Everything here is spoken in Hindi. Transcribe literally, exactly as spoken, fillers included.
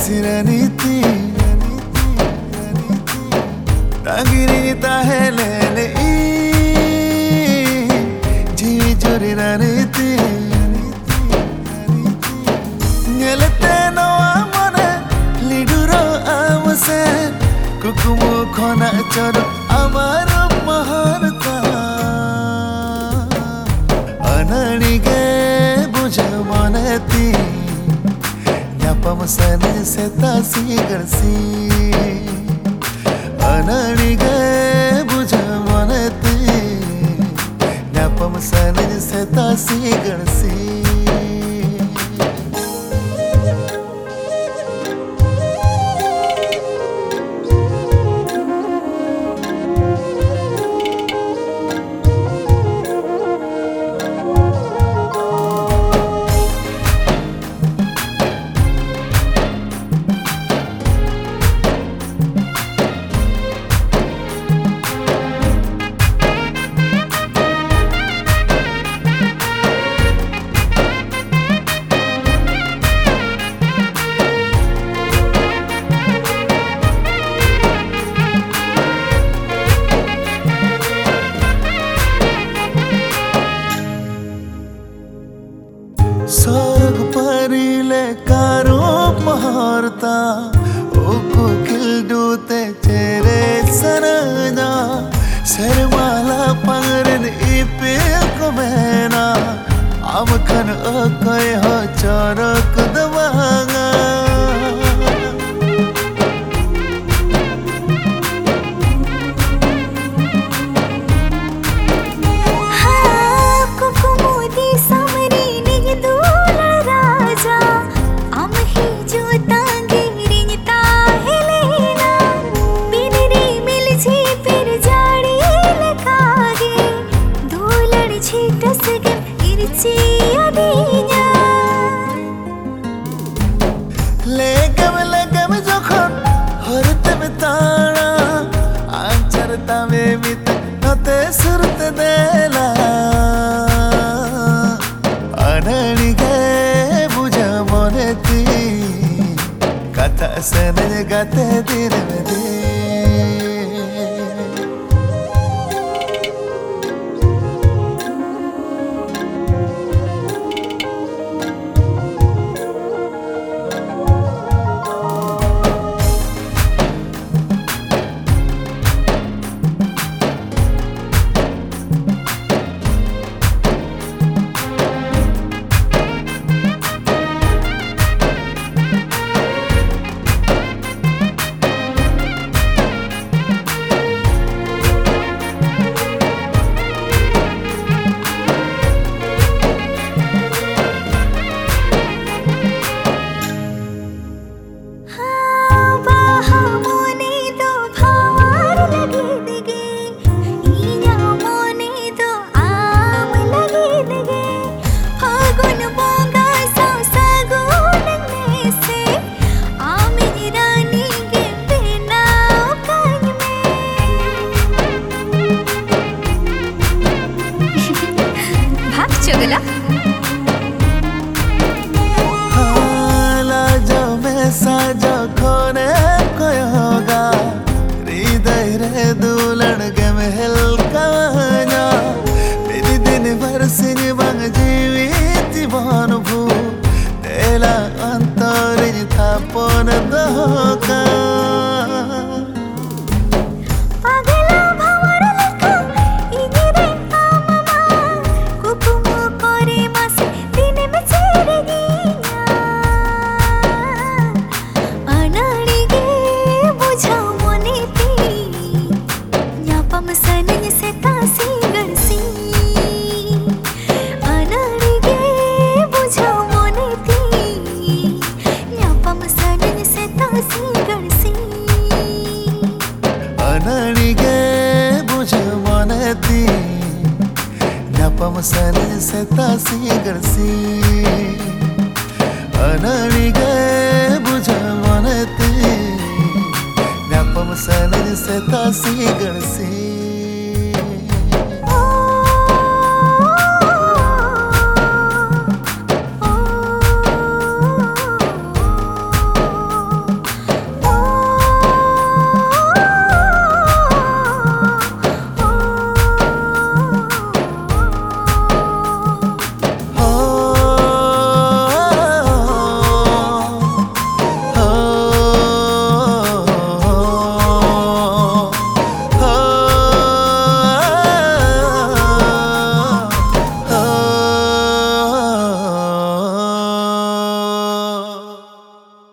siraniti Tangiri tahelele Jivi juri raniti Ngelete no amone liduro amse Kukumu khona choro amaro maharta Ananige buja manati Nyapam sane seta si garsi Ananige buja manati Nyapam sane seta si garsi स्वर्ग परिले कारो महारता ओ कोकिल डूते तेरे सरना सरमाला पंगरन इपिल को मैना आमखन अकय हो चरक दवांगा Legam legam jokhon horte betara ancharta me mit note surte dela ananige buja moneti katha sene gate dire de चुगला हाला जो में साजो खोने कोई होगा हृदय रे दुलड़ के महल काना मेरी दिन भर सिंह बंग जीवित भानुभू तेला अंतरिज था पोन दहोका Ananige buja manati Nyapam sane seta si garsi Ananige buja manati Nyapam sane seta si garsi